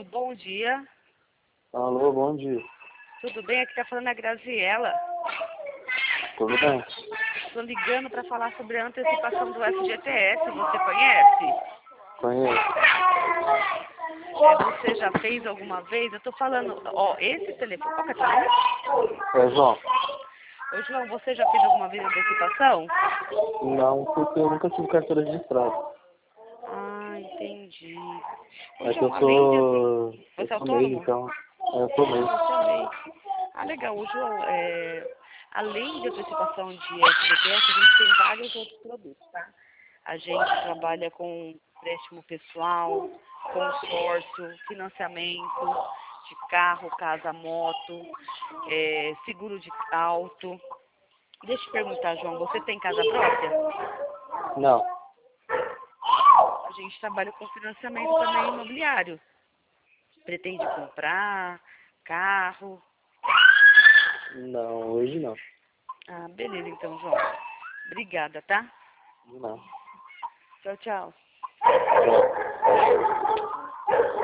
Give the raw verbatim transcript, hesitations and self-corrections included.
Alô, bom dia. Alô, bom dia. Tudo bem? Aqui tá falando a Graziela. Tudo bem? Estou ligando para falar sobre a antecipação do F G T S. Você conhece? Conheço. É, você já fez alguma vez? Eu tô falando... Ó, esse telefone... Qual que é teu nome? É João? Ô, João, você já fez alguma vez antecipação? Não, porque eu nunca tive carteira registrada. Ah, entendi. Ô, É que eu João, além de... sou... Eu Você é sou meio, autônomo? então... É, eu sou meio. Você é meio. Ah, legal. Ô, João, é... além de antecipação de F G T S, a gente tem vários outros produtos, tá? A gente trabalha com empréstimo pessoal, consórcio, financiamento de carro, casa, moto, é, seguro de auto. Deixa eu te perguntar, João, você tem casa própria? Não. A gente trabalha com financiamento também imobiliário. Pretende comprar carro? Não, hoje não. Ah, beleza então, João. Obrigada, tá? Não. Tchau, tchau. Tchau.